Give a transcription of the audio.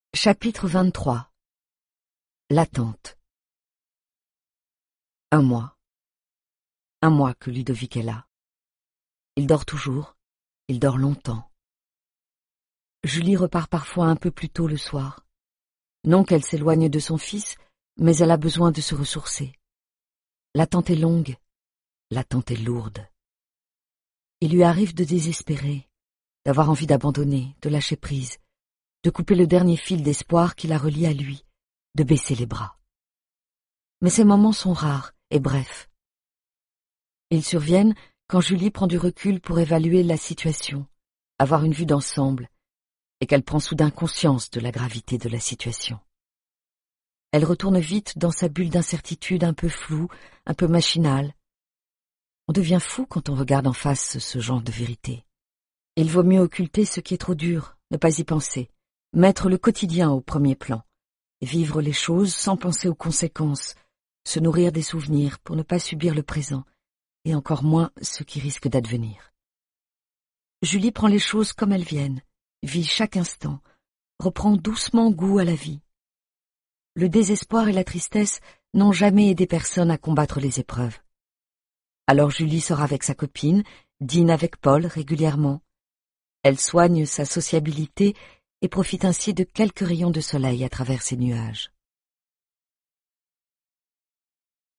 Chapitre 23. L'attente. Un mois. Un mois que Ludovic est là. Il dort toujours, il dort longtemps. Julie repart parfois un peu plus tôt le soir. Non qu'elle s'éloigne de son fils, mais elle a besoin de se ressourcer. L'attente est longue, l'attente est lourde. Il lui arrive de désespérer, d'avoir envie d'abandonner, de lâcher prise, de couper le dernier fil d'espoir qui la relie à lui, de baisser les bras. Mais ces moments sont rares et brefs. Ils surviennent quand Julie prend du recul pour évaluer la situation, avoir une vue d'ensemble, et qu'elle prend soudain conscience de la gravité de la situation. Elle retourne vite dans sa bulle d'incertitude un peu floue, un peu machinale. On devient fou quand on regarde en face ce genre de vérité. Il vaut mieux occulter ce qui est trop dur, ne pas y penser, mettre le quotidien au premier plan, vivre les choses sans penser aux conséquences, se nourrir des souvenirs pour ne pas subir le présent, et encore moins ce qui risque d'advenir. Julie prend les choses comme elles viennent, vit chaque instant, reprend doucement goût à la vie. Le désespoir et la tristesse n'ont jamais aidé personne à combattre les épreuves. Alors Julie sort avec sa copine, dîne avec Paul régulièrement. Elle soigne sa sociabilité et profite ainsi de quelques rayons de soleil à travers ces nuages.